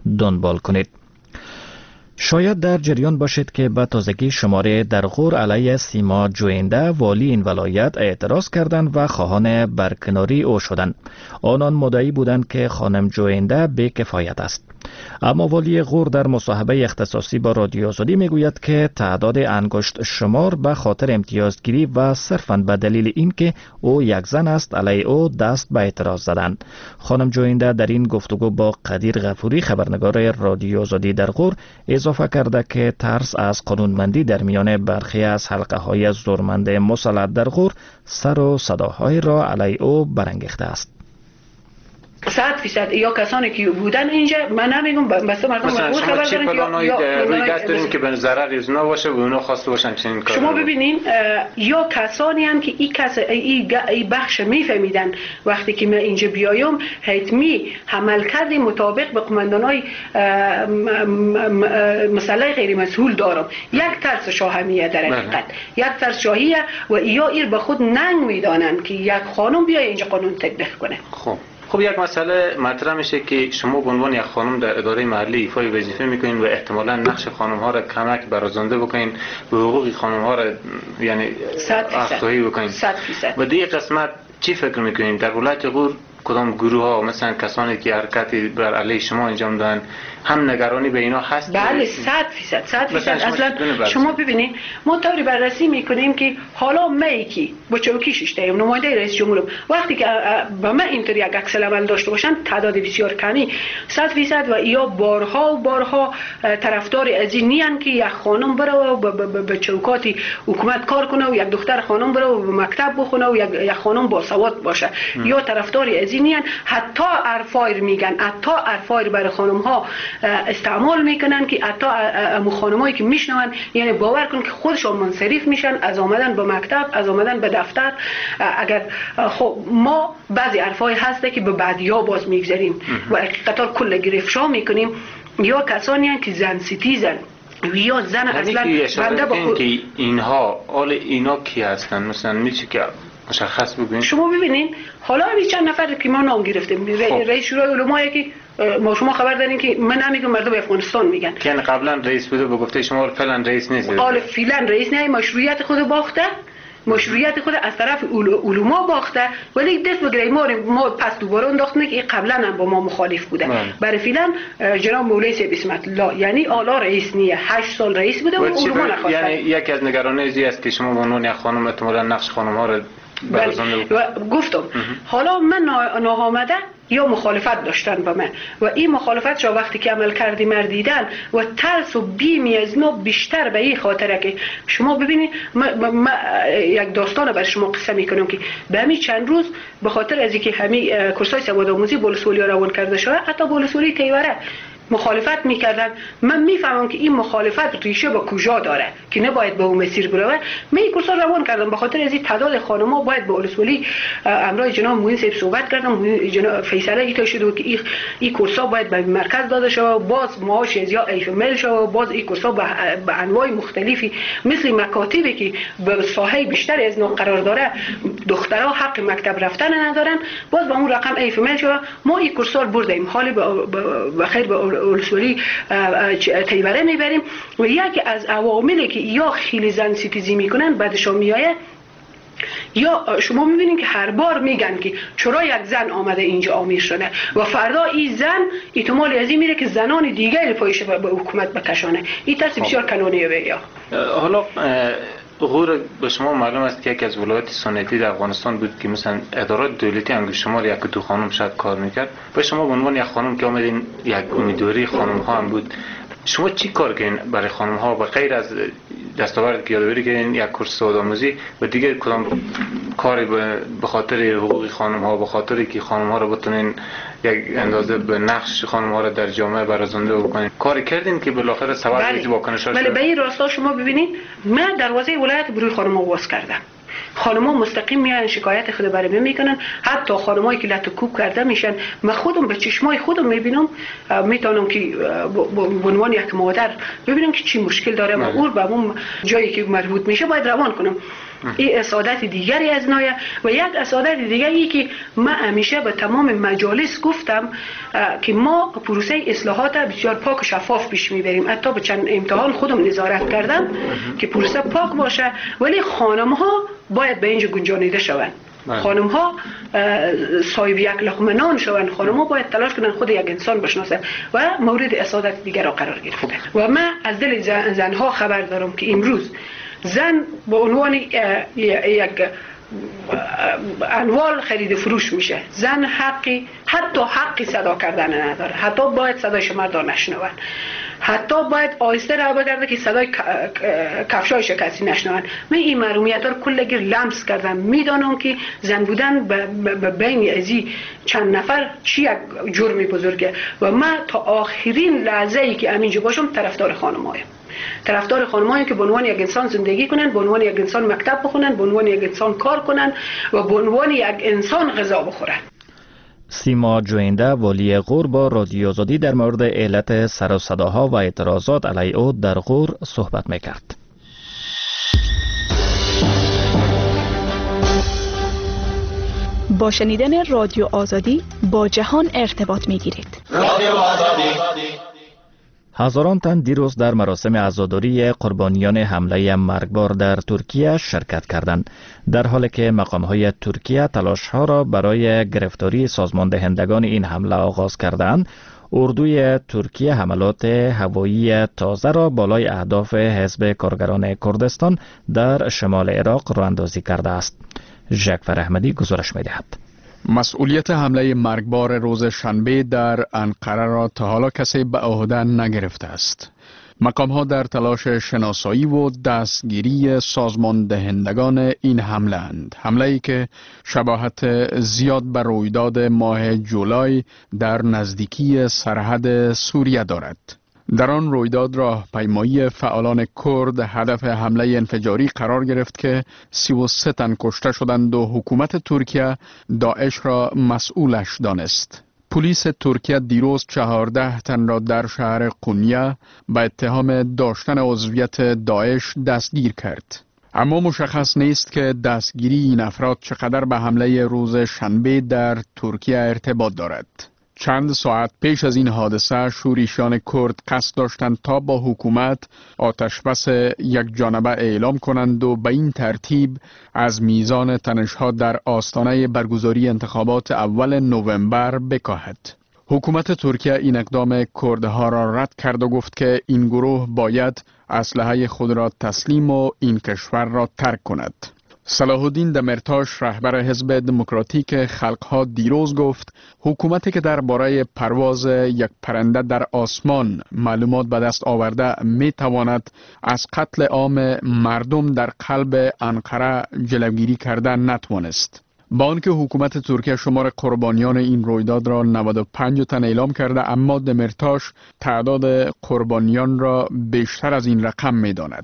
دنبال کنید. شاید در جریان باشید که به تازگی شماره در غور علیه سیما جوینده والی این ولایت اعتراض کردند و خواهان برکناری او شدند. آنان مدعی بودند که خانم جوینده بی‌کفایت است. اما والی غور در مصاحبه اختصاصی با رادیو آزادی میگوید که تعداد انگشت شمار به خاطر امتیازگیری و صرفاً به دلیل اینکه او یک زن است علیه او دست به اعتراض زدند. خانم جوینده در این گفتگو با قدیر غفوری خبرنگار رادیو آزادی در غور اضافه کرده که ترس از قانونمندی در میان برخی از حلقه های زورمند مسلط در غور سر و صداهای را علیه او برانگیخته است. 100% یا کسانی که بودن اینجا، من نمیگم بس مردم خبر دارن که روی دست دارین که به ضرر از اونا باشه و اونا خواسته باشن چنین کار. شما ببینین یا کسانی ان که این بخش میفهمیدن وقتی که من اینجا بیایم حتمی عمل کردیم مطابق به قماندانای مسئله غیر مسئول دارم. یک ترس شاهمیه در حقیقت، یک ترس شاهیه و یا ایر به خود ننگ میدانن که یک خانم بیای اینجا قانون تطبیق کنه. خب یک مسئله مطرح میشه که شما به عنوان یک خانم در اداره محلی ایفای وظیفه میکنین و احتمالاً نقش خانم ها را کمک برازنده بکنین و حقوق خانم ها را یعنی افزایی بکنین. 100%. و دیگه قسمت چی فکر میکنین در ولایت غور کدام گروه ها مثلا کسانی که حرکتی بر علیه شما انجام دادن هم نگرانی به اینا هست؟ بله 100%. اصلا شما ببینید ما طوری بررسی میکنیم که حالا می کی با چوکیش اشتیم نماینده رئیس جمهورم وقتی که با من اینطوری یک عکس العمل داشته باشن تعداد بسیار کمی 100% و یا بارها طرفدار از این نیان که یک خانم بره و به چوکات حکومت کار کنه و یک دختر خانم بره و به مکتب بخونه و یک خانم با سواد باشه یا طرفدار از این نیان. حتی ارفایر میگن، حتی ارفایر برای خانم ها استعمال میکنن که حتی خانمایی که میشنون یعنی باور کن که خودشون منصرف میشن از آمدن به مکتب، از آمدن به دفتر. اگر خب ما بعضی حرفای هسته که به بعدیا باز میگذاریم و حقیقتا کل گرفتشا میکنیم یا کسانی هستند که زن ستیزن یا زن اصلا بنده با که اینها حال اینا کی هستن مثلا میشه که مشخص بگین؟ شما ببینین حالا چند نفر که ما نام گرفتیم رئیس شورای علمایی که ما شما خبر دارین که من نمیگم مردم افغانستان میگن که قبلا رئیس بوده به گفته شما فعلا رئیس نیست. فعلا رئیس نه، مشروعیت خود باخته، مشروعیت خود از طرف علما باخته ولی دست بگیریم ما پس دوباره انداختیم که قبلا هم با ما مخالف بوده. برای فعلا جناب مولوی سید بسمت الله یعنی آلا رئیس نیه 8 سال رئیس بوده و علما نخواستن. یعنی یکی از نگرانی است که شما به عنوان یک خانم احتمالاً نقش خانم ها رو گفتم حالا من ناآمده یا مخالفت داشتن با من و این مخالفت را وقتی که عمل کردی مردیدن و ترس و بیمی از ما بیشتر به این خاطره که شما ببینید من یک داستان برای شما قصه میکنم که به همین چند روز به خاطر از اینکه همین کورسای سواد آموزی بولسولی روان کرده شده حتی بولسولی تیوره مخالفت میکردن. من میفهمم که این مخالفت ریشه به کجا داره که نباید به اون مسیر بروه. من این کورسا روان کردم به خاطر از این تعداد خانم‌ها باید به ولسوالی امرای جناب معین صاحب صحبت کردم. جناب فیصله ایتا شد که این کورسا باید به مرکز داده شود باز معاش از یا ایفمل شود باز این کورسا به انواع مختلفی مثل مکاتبی که به ساحه بیشتر از نو قرار داره دخترها حق مکتب رفتن ندارن باز به اون رقم ایفمل شود. ما این کورسا رو بردیم حالی به خیر به ولسوالی تیوره میبریم و یکی از عواملی که یا خیلی زن ستیزی میکنن بعدش میایه یا شما میبینید که هر بار میگن که چرا یک زن آمده اینجا آمیر شده و فردا این زن احتمال از این میره که زنان دیگری پایش به حکومت بکشانه. این ترس بسیار کنونیه بیا. حالا غور به شما معلوم است که یکی از ولایات سنتی در افغانستان بود که مثلا ادارات دولتی انگشت شمار یک دو خانم شاید کار میکرد و شما به عنوان یک خانم که آمدین یک امیدواری خانم ها هم بود شما چی کار کردین برای خانم ها و غیر از دستاورد که یادآوری کردین یک کورس سوادآموزی و دیگه کدام کاری به خاطر حقوق خانم ها به خاطر که خانم ها رو بتونین یک اندازه به نقش خانم ها رو در جامعه برازنده بکنین کاری کردین که بالاخره سبب از واکنش ها شد؟ بله به این راستا شما ببینید من دروازه ولایت بروی خانم ها باز کردم. خانم‌ها مستقیم میان شکایت خود برای من میکنن حتی خانمایی که لطو کوب کرده میشن من خودم به چشمای خودم میبینم میتونم که به عنوان یک مادر ببینم که چی مشکل داره و اون به اون جایی که مربوط میشه باید روان کنم. این اسادت دیگری از نایه. و یک اسادت دیگری که من همیشه به تمام مجالس گفتم که ما پروسه اصلاحات بسیار پاک و شفاف پیش میبریم. حتی به چند امتحان خودم نظارت کردم که پروسه پاک باشه، ولی خانم ها باید به اینجا گنجانیده شوند. خانم ها صاحب یک لقمه نان شوند. خانم ها باید تلاش کنن خود یک انسان بشناسن و مورد اسادت دیگر را قرار گرفته. و من از دل زن ها خبر دارم که امروز زن به عنوان یک انوال خرید فروش میشه. زن حتی حقی صدا کردن نداره. حتی باید صدایش مردان نشنون. حتی باید آهسته راه بگرده که صدای کفشایش کسی نشنون. من این محرومیت ها رو کلگیر لمس کردم. میدانم که زن بودن به بین ازی چند نفر چی یک جرمی بزرگه و من تا آخرین لحظه ای که همینجا باشم طرفدار خانمایم. طرفدار خانمایی که به عنوان یک انسان زندگی کنن، به عنوان یک انسان مکتب بخونن، به عنوان یک انسان کار کنن و به عنوان یک انسان غذا بخورن. سیما جوینده والی غور با رادیو آزادی در مورد علت سر و صداها و اعتراضات علیه او در غور صحبت میکرد. با شنیدن رادیو آزادی با جهان ارتباط میگیرید. رادیو آزادی. هزاران تن دیروز در مراسم عزاداری قربانیان حمله مرگبار در ترکیه شرکت کردند، در حالی که مقام‌های ترکیه تلاش‌ها را برای گرفتاری سازمان دهندگان این حمله آغاز کردند. اردوی ترکیه حملات هوایی تازه را بالای اهداف حزب کارگران کردستان در شمال عراق راه‌اندازی کرده است. ژکفر احمدی گزارش می‌دهد. مسئولیت حمله مرگبار روز شنبه در انقره را تا حالا کسی به عهده نگرفته است. مقام‌ها در تلاش شناسایی و دستگیری سازمان دهندگان این حمله اند. حمله‌ای که شباهت زیاد به رویداد ماه جولای در نزدیکی سرحد سوریه دارد. در آن رویداد راهپیمایی فعالان کرد هدف حمله انفجاری قرار گرفت که 33 تن کشته شدند و حکومت ترکیه داعش را مسئولش دانست. پلیس ترکیه دیروز 14 تن را در شهر قونیه به اتهام داشتن عضویت داعش دستگیر کرد. اما مشخص نیست که دستگیری این افراد چقدر به حمله روز شنبه در ترکیه ارتباط دارد. چند ساعت پیش از این حادثه شورشیان کرد قصد داشتند تا با حکومت آتشبس یک جانبه اعلام کنند و به این ترتیب از میزان تنش‌ها در آستانه برگزاری انتخابات اول نوامبر بکاهد. حکومت ترکیه این اقدام کردها را رد کرد و گفت که این گروه باید اسلحه خود را تسلیم و این کشور را ترک کند. صلاح الدین دمرتاش رهبر حزب دموکراتیک خلقها دیروز گفت حکومتی که درباره پرواز یک پرنده در آسمان معلومات به دست آورده می تواند از قتل عام مردم در قلب انقره جلوگیری کرده نتوانست. با آنکه حکومت ترکیه شمار قربانیان این رویداد را 95 تن اعلام کرده، اما دمرتاش تعداد قربانیان را بیشتر از این رقم می داند.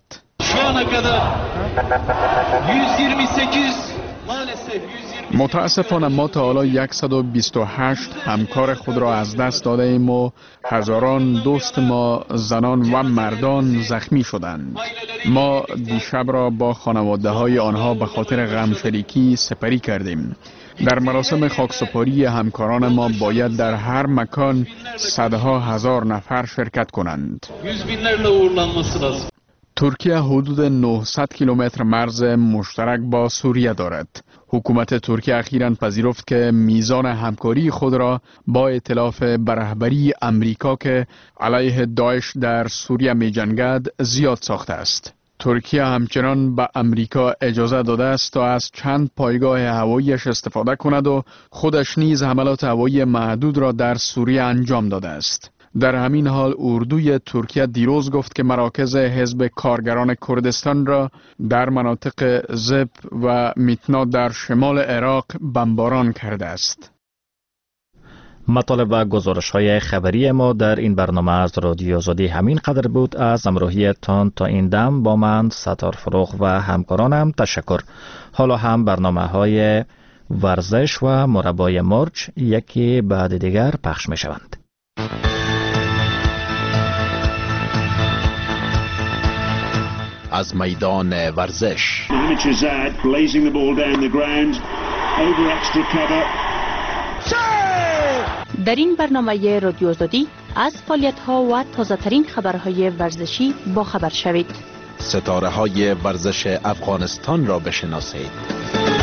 متاسفانه ما تا حالا 128 همکار خود را از دست داده ایم و هزاران دوست ما زنان و مردان زخمی شدند. ما دیشب را با خانواده های آنها به خاطر غم شریکی سپری کردیم. در مراسم خاکسپاری همکاران ما باید در هر مکان صدها هزار نفر شرکت کنند. ترکیه حدود 900 کیلومتر مرز مشترک با سوریه دارد. حکومت ترکیه اخیراً پذیرفت که میزان همکاری خود را با ائتلاف به رهبری امریکا که علیه داعش در سوریه می جنگد زیاد ساخته است. ترکیه همچنان به امریکا اجازه داده است تا از چند پایگاه هواییش استفاده کند و خودش نیز حملات هوایی محدود را در سوریه انجام داده است. در همین حال اردوی ترکیه دیروز گفت که مراکز حزب کارگران کردستان را در مناطق زب و میتنا در شمال عراق بمباران کرده است. مطالب و گزارش‌های خبری ما در این برنامه از رادیو آزادی همین قدر بود. از همراهیتان تا این دم با من ستار فروغ و همکارانم تشکر. حالا هم برنامه‌های ورزش و مربای مرچ یکی بعد دیگر پخش می‌شوند. از میدان ورزش. در این برنامه رادیو آزادی از فعالیت‌ها و تازه‌ترین خبرهای ورزشی با خبر شوید. ستاره‌های ورزش افغانستان را بشناسید.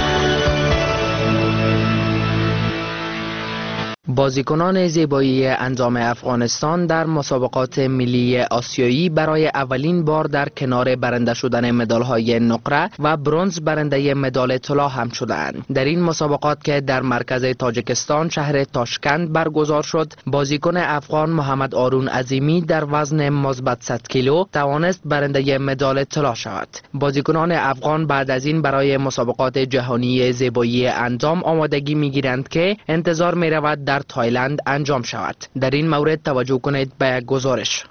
بازیکنان زیبایی انجام افغانستان در مسابقات ملی آسیایی برای اولین بار در کنار برنده شدن مدال‌های نقره و برنز برنده مدال طلا هم شدند. در این مسابقات که در مرکز تاجیکستان شهر تاشکند برگزار شد، بازیکن افغان محمد آرون عظیمی در وزن مثبت 100 کیلو توانست برنده مدال طلا شود. بازیکنان افغان بعد از این برای مسابقات جهانی زیبایی اندام آمادگی می‌گیرند که انتظار می‌رود در تایلند انجام شود. در این مورد توجه کنید به یک گزارش.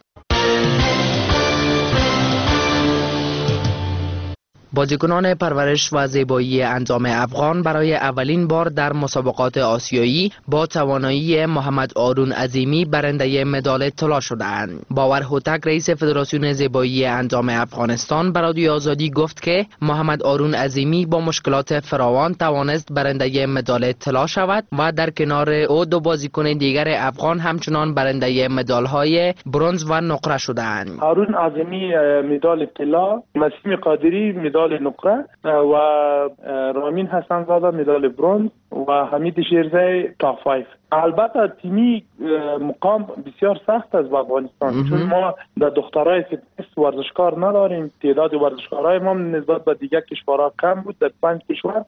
بازیکنان پرورش و زیبایی انجام افغان برای اولین بار در مسابقات آسیایی با توانایی محمد آرون عظیمی برنده مدال طلا شدند. باور هوتک رئیس فدراسیون زیبایی انجام افغانستان به رادیو آزادی گفت که محمد آرون عظیمی با مشکلات فراوان توانست برنده مدال طلا شود و در کنار او دو بازیکن دیگر افغان همچنان برنده مدال‌های برنز و نقره شدند. آرون عظیمی مدال طلا، مسیم قادری مدال نقره و رامین حسن زاده مدال برنز و حمید شیرزی تاپ 5. البته تیمی مقام بسیار سخت است با افغانستان، چون ما در دخترای فتنس ورزشکار نداریم. تعداد ورزشکارای ما نسبت به دیگر کشورها کم بود. در 5 کشور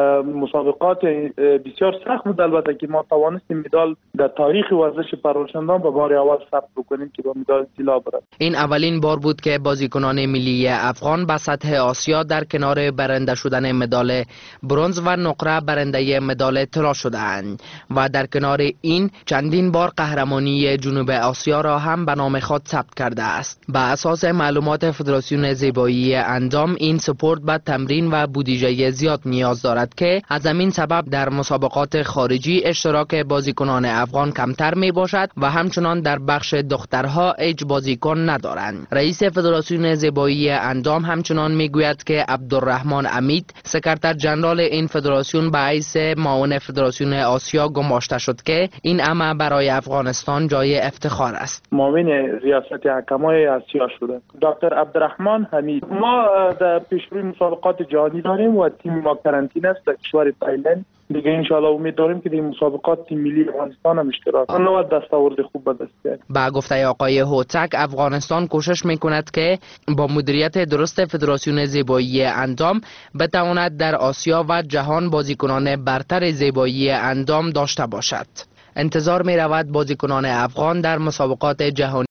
مسابقات بسیار سخت بود، البته که ما توانستیم مدال در تاریخ ورزش پرورشندان به بار اول ثبت بکنیم که با مدال طلا برد. این اولین بار بود که بازیکنان ملی افغان به سطح آسیا در کنار برنده شدن مدال برنز و نقره برنده مدال طلا شدند و در کنار این چندین بار قهرمانی جنوب آسیا را هم به نام خود ثبت کرده است. به اساس معلومات فدراسیون زیبایی اندام این سپورت به تمرین و بودجه زیاد نیاز دارد که از همین سبب در مسابقات خارجی اشتراک بازیکنان افغان کمتر می باشد و همچنان در بخش دخترها هیچ بازیکن ندارند. رئیس فدراسیون زیبایی اندام همچنان می گوید که عبدالرحمن امید سکرتر جنرال این فدراسیون به حیث معاون فدراسیون آسیا گماشته شد که این امر برای افغانستان جای افتخار است. معاون ریاست حکمای آسیا شده دکتر عبدالرحمن حمید. ما در پیشروی مسابقات جهانی داریم و تیم ما کرانتین است در کشور تایلند. دیگه انشالله امید داریم که این مسابقات تیم ملی افغانستان هم اشتراک کنه و دستاورد خوب به دست بیاره. با گفته آقای هوتک، افغانستان کوشش میکند که با مدیریت درست فدراسیون زیبایی اندام بتواند در آسیا و جهان بازیکنان برتر زیبایی اندام داشته باشد. انتظار می رود بازیکنان افغان در مسابقات جهانی